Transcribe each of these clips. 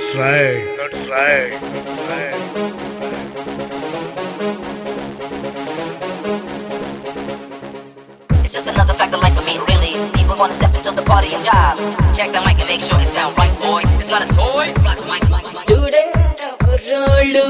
That's right. That's right. It's just another fact of life for me, really. People wanna step into the party and jive. Check the mic and make sure it's down right, boy. It's not a toy. Blocks, mics, Student కుర్రోళ్ళు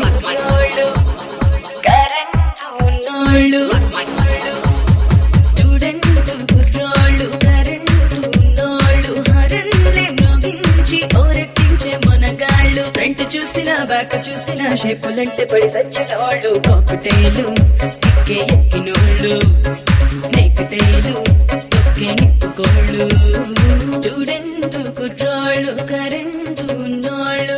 current ఉన్నోళ్ళు student కుర్రోళ్ళు current ఉన్నోళ్ళు హరన్లే మ్రోగించి ఓరెత్తించే మనగాళ్ళు front చూసినా back చూసినా షేపులంటే పడి సచ్చినోళ్ళు కాకుటేలు ఎక్కే ఎక్కినోళ్ళు snake tail తొక్కే నిప్పుకోళ్ళు స్టూడెంట్ కుర్రోళ్ళు కరెంటు ఉన్నోళ్ళు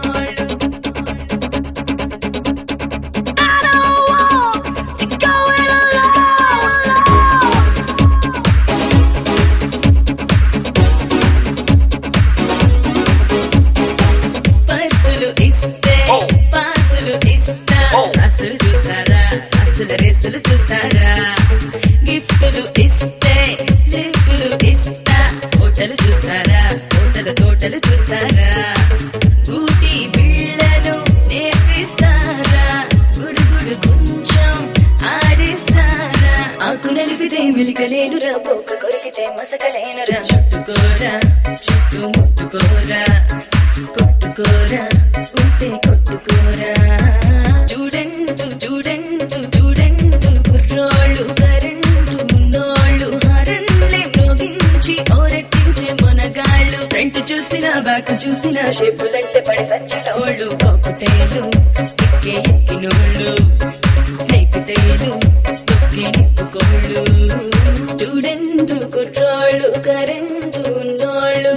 అసలు చూస్తారా అసలు రేసులు చూస్తారా గిఫ్టులు ఇస్తే లిఫ్టులు ఇస్తా హోటలు చూస్తారా హోటలు తోటలు చూస్తారా ఊటి బిళ్ళను నేర్పిస్తారా గుడుగుడు కొంచెం ఆడిస్తారా ఆకు నలిపితే మెలికలేనురా పోక కొరికితే మసకలేనురా చుట్టుకోరా చుట్టూ ముట్టుకోరా కొట్టుకోరా ఉంటే కొట్టుకోరా స్టూడెంట్ కుర్రోళ్ళు కరెంటు ఉన్నోళ్ళు హరన్లే మ్రోగించి ఓరెత్తించే మనగాళ్ళు ఫ్రంట్ చూసినా బ్యాక్ చూసినా షేపులంటే పడి సచ్చినోళ్ళు కాకుటేలు ఎక్కే ఎక్కినోళ్ళు స్నేక్ టేలు తొక్కే నిప్పుకోళ్ళు స్టూడెంట్ కుర్రోళ్ళు కరెంటు ఉన్నోళ్ళు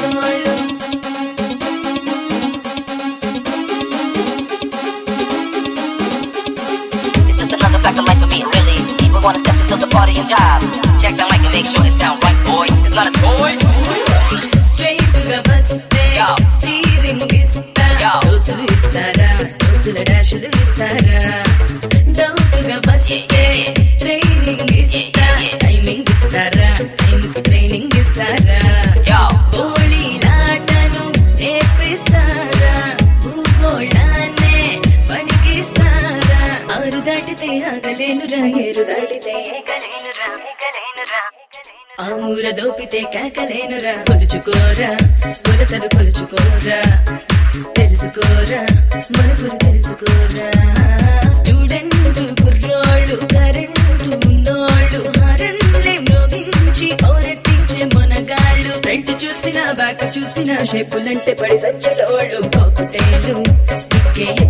fact of life for me, really. People wanna step into the party and jive. Check the mic and make sure it's down right, boy. It's not a toy. Straight to the baste, steering istara, dosulu istara, dosula dashulu istara. Down to the baste, training istara, timing istara, time ku training istara. Boli laatanu nerpistara, bhugolane panikistara. Aru daatite agalenura, eru daatite ekalenura. ఆమూర దోపితే కేకలేనురా కొలుచుకోరా కొలతలు కొలుచుకోరా తెలుసుకోరా మనకులు తెలుసుకోరా student కుర్రోళ్ళు current ఉన్నోళ్ళు హరన్లే మ్రోగించి ఓరెత్తించే మనగాళ్ళు ఫ్రంట్ చూసినా బ్యాక్ చూసినా షేపులంటే పడి సచ్చలోళ్ళు కాకుటేలు ఎక్కే